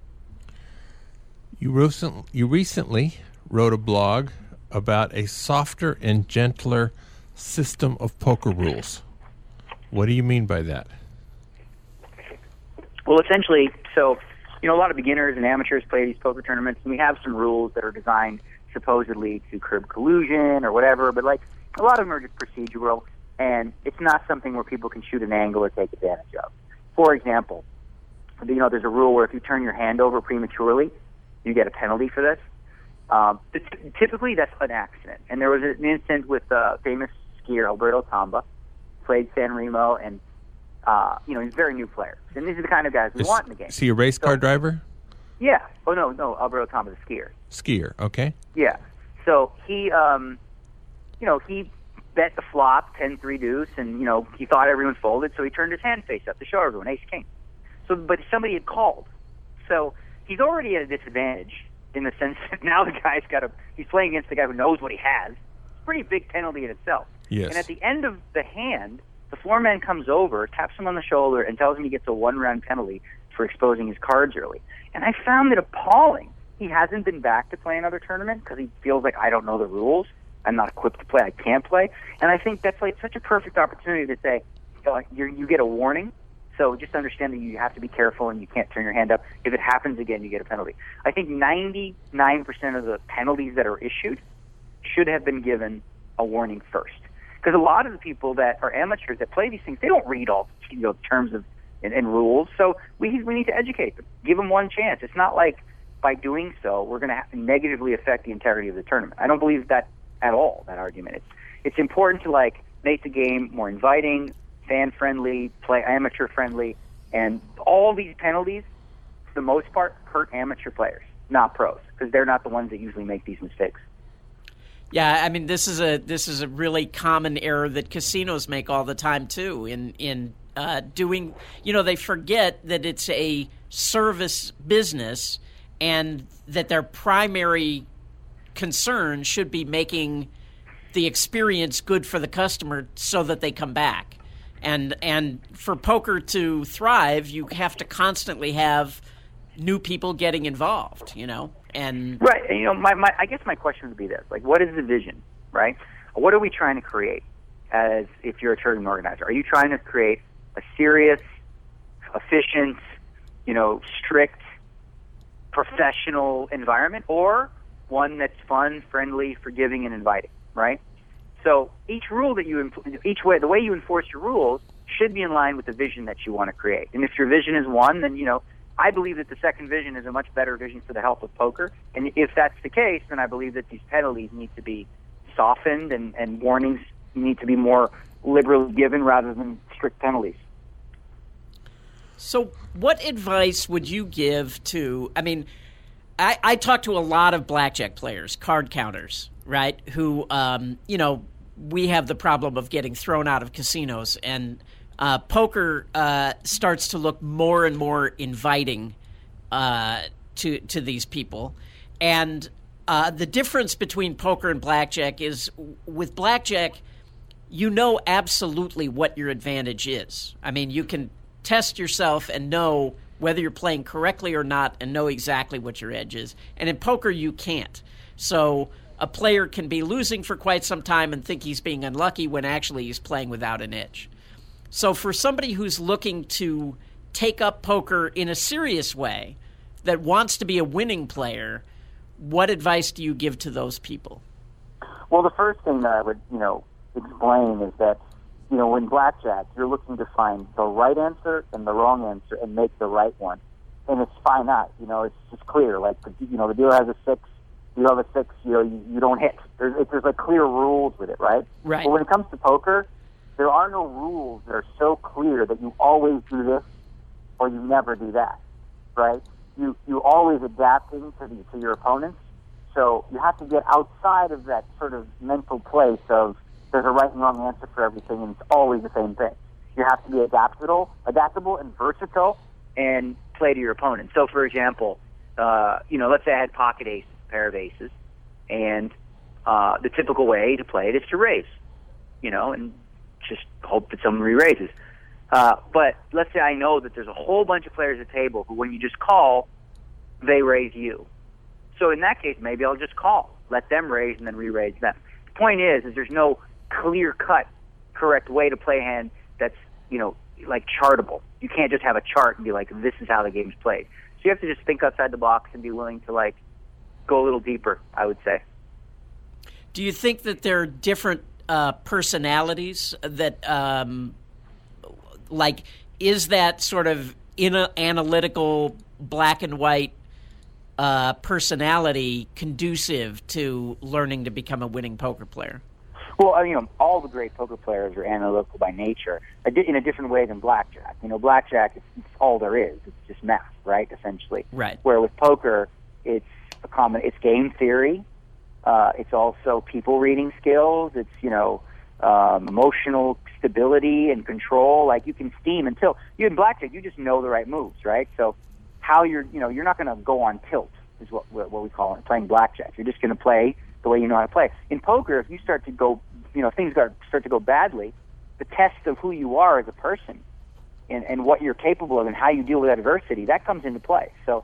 B: You recently wrote a blog about a softer and gentler system of poker rules. What do you mean by that?
D: Well, essentially, a lot of beginners and amateurs play these poker tournaments, and we have some rules that are designed supposedly to curb collusion or whatever, but a lot of them are just procedural, and it's not something where people can shoot an angle or take advantage of. For example, there's a rule where if you turn your hand over prematurely, you get a penalty for this. Typically, that's an accident. And there was an incident with famous skier Alberto Tamba, played San Remo, and he's a very new player. And these are the kind of guys we want in the game.
B: Is he a race car driver?
D: Yeah. Oh, no, Alberto Tamba's a skier.
B: Skier, okay.
D: Yeah. So he, he bet the flop 10-3 deuce, and he thought everyone folded, so he turned his hand face up to show everyone ace king. So, but somebody had called, so he's already at a disadvantage in the sense that now the guy's he's playing against the guy who knows what he has. It's a pretty big penalty in itself.
B: Yes.
D: And at the end of the hand, the floor man comes over, taps him on the shoulder, and tells him he gets a 1-round penalty for exposing his cards early. And I found it appalling he hasn't been back to play another tournament because he feels like, I don't know the rules. I'm not equipped to play. I can't play. And I think that's like such a perfect opportunity to say, you get a warning. So just understand that you have to be careful and you can't turn your hand up. If it happens again, you get a penalty. I think 99% of the penalties that are issued should have been given a warning first. Because a lot of the people that are amateurs that play these things, they don't read all the terms of and rules. So we need to educate them. Give them one chance. It's not like by doing so we're going to have to negatively affect the integrity of the tournament. I don't believe that at all, that argument. It's important to like make the game more inviting, fan-friendly, amateur-friendly, and all these penalties, for the most part, hurt amateur players, not pros, because they're not the ones that usually make these mistakes.
C: Yeah, I mean, this is a really common error that casinos make all the time too. In doing, they forget that it's a service business, and that their primary concern should be making the experience good for the customer so that they come back. And for poker to thrive, you have to constantly have new people getting involved, And
D: right. And, I guess my question would be this: like, what is the vision, right? What are we trying to create? As if you're a tournament organizer, are you trying to create a serious, efficient, strict, professional environment, or one that's fun, friendly, forgiving, and inviting, right? So each rule that the way you enforce your rules should be in line with the vision that you want to create. And if your vision is one, then, I believe that the second vision is a much better vision for the health of poker. And if that's the case, then I believe that these penalties need to be softened and warnings need to be more liberally given rather than strict penalties.
C: So what advice would you give to, I talk to a lot of blackjack players, card counters, right, who, we have the problem of getting thrown out of casinos, and poker starts to look more and more inviting to these people. And the difference between poker and blackjack is with blackjack, absolutely what your advantage is. You can test yourself and know whether you're playing correctly or not and know exactly what your edge is. And in poker, you can't. So a player can be losing for quite some time and think he's being unlucky when actually he's playing without an edge. So for somebody who's looking to take up poker in a serious way, that wants to be a winning player, what advice do you give to those people?
D: Well, the first thing that I would, explain is that, in blackjack, you're looking to find the right answer and the wrong answer and make the right one. And it's finite, it's just clear. Like, the dealer has a 6, you have a 6, you don't hit. There's like clear rules with it, right?
C: Right.
D: But when it comes to poker, there are no rules that are so clear that you always do this or you never do that, right? You always adapting to your opponents. So you have to get outside of that sort of mental place of there's a right and wrong answer for everything, and it's always the same thing. You have to be adaptable and versatile, and play to your opponent. So, for example, let's say I had pocket aces, pair of aces, and the typical way to play it is to raise, and just hope that someone re-raises. But let's say I know that there's a whole bunch of players at the table who, when you just call, they raise you. So in that case, maybe I'll just call, let them raise, and then re-raise them. The point is there's no clear-cut correct way to play a hand that's, like chartable. You can't just have a chart and be like, this is how the game's played. So you have to just think outside the box and be willing to, like, go a little deeper, I would say.
C: Do you think that there are different personalities that, is that sort of analytical, black and white personality conducive to learning to become a winning poker player?
D: Well, all the great poker players are analytical by nature, in a different way than blackjack. Blackjack, it's all there is. It's just math, right, essentially.
C: Right.
D: Where with poker, it's it's game theory. It's also people reading skills. It's, emotional stability and control. Like, you can steam until you in blackjack, you just know the right moves, right? So how you're not going to go on tilt is what we call it, playing blackjack. You're just going to play the way you know how to play. In poker, if you start to go, things start to go badly, the test of who you are as a person and what you're capable of and how you deal with adversity, that comes into play. So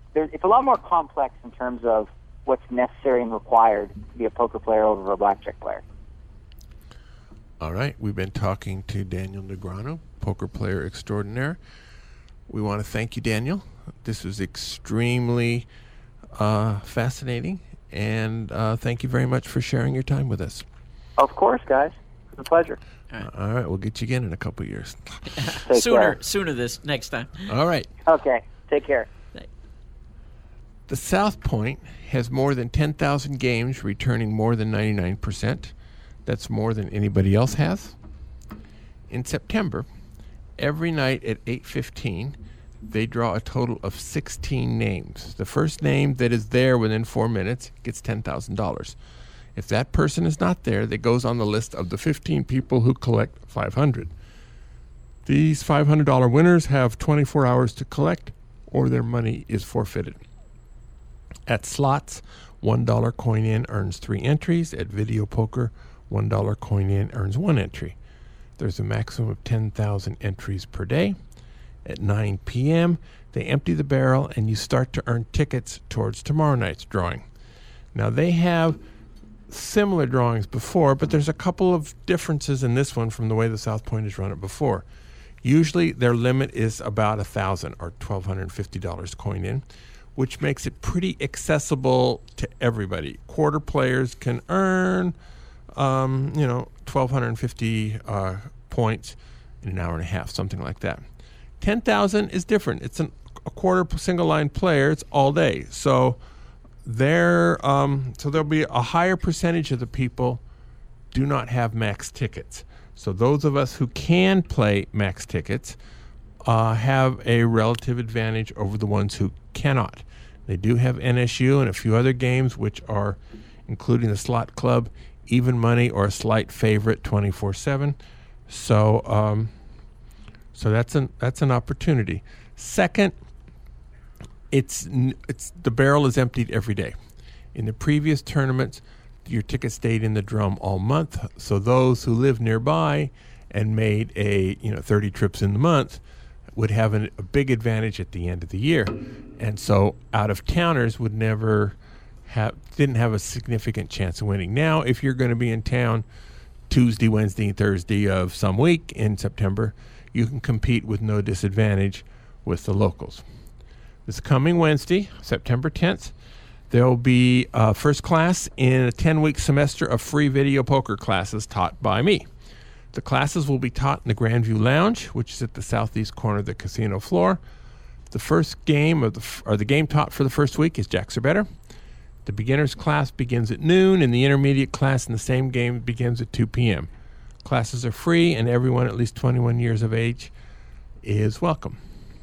D: it's a lot more complex in terms of what's necessary and required to be a poker player over a blackjack player.
B: All right. We've been talking to Daniel Negreanu, poker player extraordinaire. We want to thank you, Daniel. This was extremely fascinating, and thank you very much for sharing your time with us.
D: Of course, guys. It's a pleasure.
B: All right. We'll get you again in a couple of years.
C: Sooner this next time.
B: All right.
D: Okay. Take care.
B: The South Point has more than 10,000 games, returning more than 99%. That's more than anybody else has. In September, every night at 8:15, they draw a total of 16 names. The first name that is there within 4 minutes gets $10,000. If that person is not there, that goes on the list of the 15 people who collect $500. These $500 winners have 24 hours to collect, or their money is forfeited. At slots, $1 coin in earns 3 entries. At video poker, $1 coin in earns 1 entry. There's a maximum of 10,000 entries per day. At 9 p.m., they empty the barrel and you start to earn tickets towards tomorrow night's drawing. Now, they have similar drawings before, but there's a couple of differences in this one from the way the South Point has run it before. Usually, their limit is about $1,000 or $1,250 coin in, which makes it pretty accessible to everybody. Quarter players can earn, 1,250 points in an hour and a half, something like that. 10,000 is different. It's a quarter single line player. It's all day. So there'll be a higher percentage of the people do not have max tickets. So those of us who can play max tickets have a relative advantage over the ones who cannot. They do have NSU and a few other games, which are, including the Slot Club, Even Money, or a slight favorite 24/7. So that's an opportunity. Second, it's the barrel is emptied every day. In the previous tournaments, your ticket stayed in the drum all month. So those who live nearby and made 30 trips in the month would have a big advantage at the end of the year. And so out-of-towners didn't have a significant chance of winning. Now, if you're going to be in town Tuesday, Wednesday, and Thursday of some week in September, you can compete with no disadvantage with the locals. This coming Wednesday, September 10th, there will be first class in a 10-week semester of free video poker classes taught by me. The classes will be taught in the Grandview Lounge, which is at the southeast corner of the casino floor. The first game the game taught for the first week is Jacks Are Better. The beginner's class begins at noon, and the intermediate class in the same game begins at 2 p.m. Classes are free, and everyone at least 21 years of age is welcome.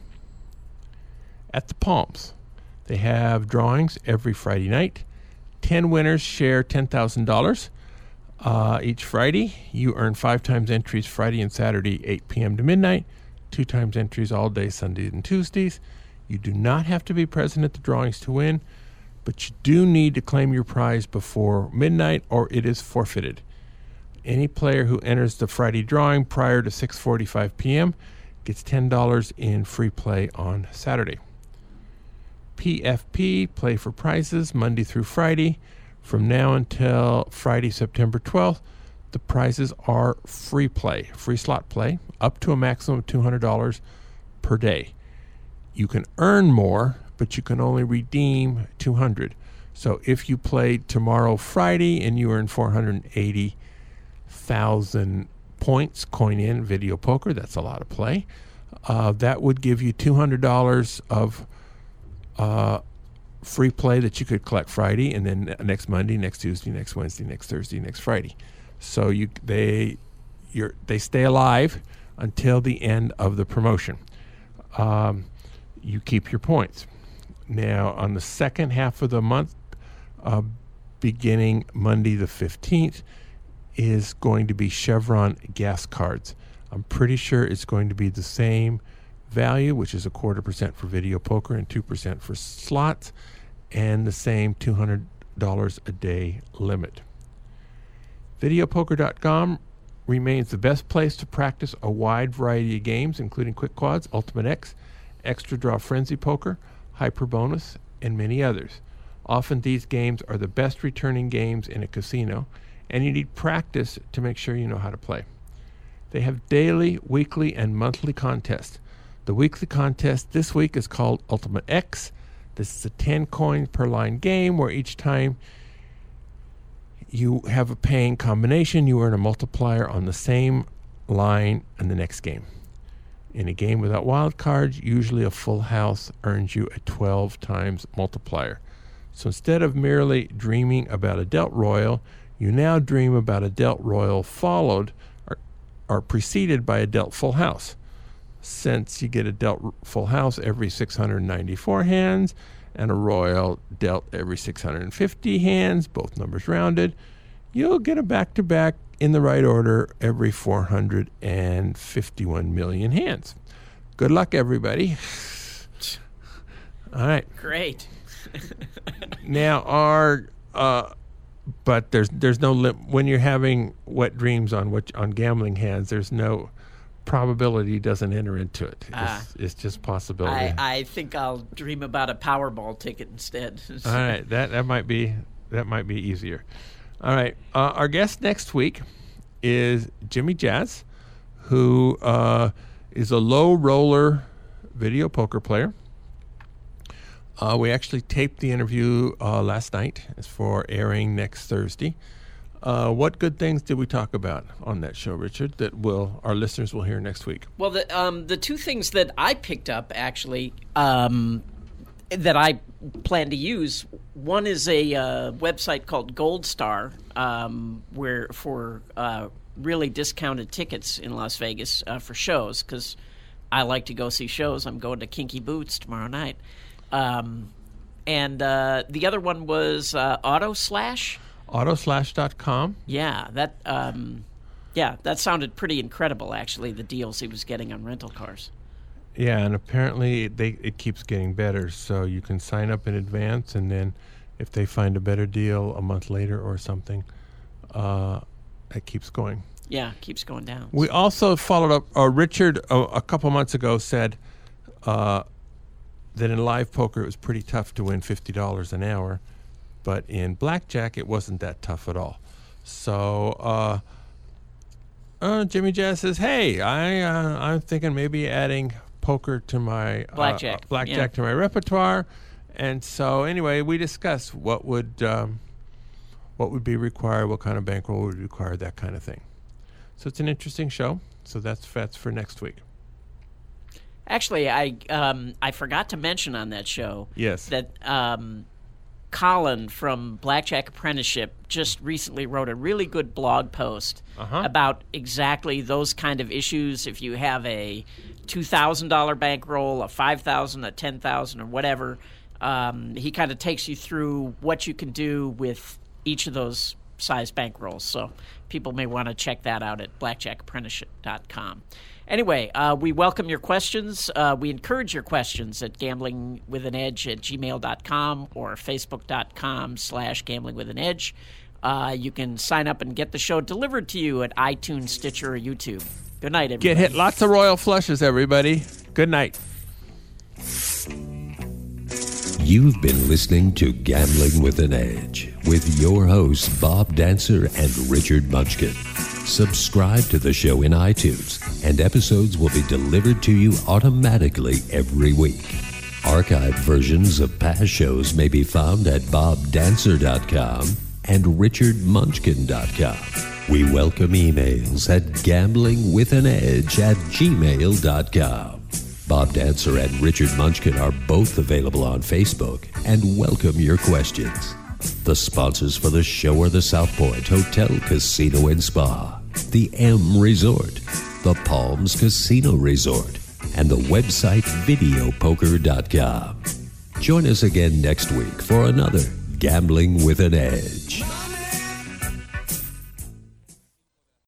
B: At the Palms, they have drawings every Friday night. 10 winners share $10,000 each Friday. You earn 5 times entries Friday and Saturday, 8 p.m. to midnight, 2 times entries all day Sundays and Tuesdays. You do not have to be present at the drawings to win, but you do need to claim your prize before midnight or it is forfeited. Any player who enters the Friday drawing prior to 6:45 p.m. gets $10 in free play on Saturday. PFP, Play for Prizes, Monday through Friday. From now until Friday, September 12th, the prizes are free play, free slot play, up to a maximum of $200 per day. You can earn more, but you can only redeem $200. So if you played tomorrow, Friday, and you earn 480,000 points, coin in video poker, that's a lot of play. That would give you $200 of free play that you could collect Friday, and then next Monday, next Tuesday, next Wednesday, next Thursday, next Friday. So they stay alive until the end of the promotion. You keep your points. Now, on the second half of the month, beginning Monday the 15th, is going to be Chevron gas cards. I'm pretty sure it's going to be the same value, which is 0.25% for video poker and 2% for slots, and the same $200 a day limit. Videopoker.com remains the best place to practice a wide variety of games, including Quick Quads, Ultimate X, Extra Draw Frenzy Poker, Hyperbonus, and many others. Often these games are the best returning games in a casino, and you need practice to make sure you know how to play. They have daily, weekly, and monthly contests. The weekly contest this week is called Ultimate X. This is a 10 coin per line game where each time you have a paying combination, you earn a multiplier on the same line in the next game. In a game without wild cards, usually a full house earns you a 12 times multiplier. So instead of merely dreaming about a Dealt Royal, you now dream about a Dealt Royal followed or preceded by a Dealt Full House. Since you get a Dealt Full House every 694 hands and a Royal dealt every 650 hands, both numbers rounded, you'll get a back-to-back in the right order every 451 million hands. Good luck, everybody. All right.
C: Great.
B: Now, but there's no when you're having wet dreams on gambling hands, there's no probability doesn't enter into it. It's just possibility.
C: I think I'll dream about a Powerball ticket instead.
B: All right, that might be easier. All right, our guest next week is Jimmy Jazz, who is a low roller video poker player. We actually taped the interview last night. It's for airing next Thursday. What good things did we talk about on that show, Richard, that our listeners will hear next week?
C: Well, the two things that I picked up, actually, that I plan to use, one is a website called Gold Star, where for really discounted tickets in Las Vegas for shows, because I like to go see shows. I'm going to Kinky Boots tomorrow night. And the other one was Autoslash.
B: Autoslash.com.
C: Yeah, that sounded pretty incredible, actually, the deals he was getting on rental cars.
B: Yeah, and apparently it keeps getting better, so you can sign up in advance, and then if they find a better deal a month later or something, it keeps going.
C: Yeah, it keeps going down.
B: We also followed up, Richard a couple months ago said that in live poker it was pretty tough to win $50 an hour, but in blackjack it wasn't that tough at all. So Jimmy Jazz says, hey, I'm thinking maybe adding poker to my blackjack to my repertoire. And so anyway, we discussed what would be required, what kind of bankroll would require, that kind of thing. So it's an interesting show. So that's for next week.
C: Actually, I forgot to mention on that show that Colin from Blackjack Apprenticeship just recently wrote a really good blog post about exactly those kind of issues. If you have a $2,000 bankroll, a $5,000, a $10,000, or whatever, he kind of takes you through what you can do with each of those size bankrolls. So people may want to check that out at blackjackapprenticeship.com. Anyway, we welcome your questions. We encourage your questions at gamblingwithanedge@gmail.com or facebook.com/gamblingwithanedge. You can sign up and get the show delivered to you at iTunes, Stitcher, or YouTube. Good night, everybody.
B: Get hit. Lots of royal flushes, everybody. Good night.
A: You've been listening to Gambling with an Edge with your hosts, Bob Dancer and Richard Munchkin. Subscribe to the show in iTunes, and episodes will be delivered to you automatically every week. Archived versions of past shows may be found at bobdancer.com and richardmunchkin.com. We welcome emails at gamblingwithanedge@gmail.com. Bob Dancer and Richard Munchkin are both available on Facebook and welcome your questions. The sponsors for the show are the South Point Hotel, Casino and Spa, the M Resort, the Palms Casino Resort, and the website videopoker.com. Join us again next week for another Gambling with an Edge.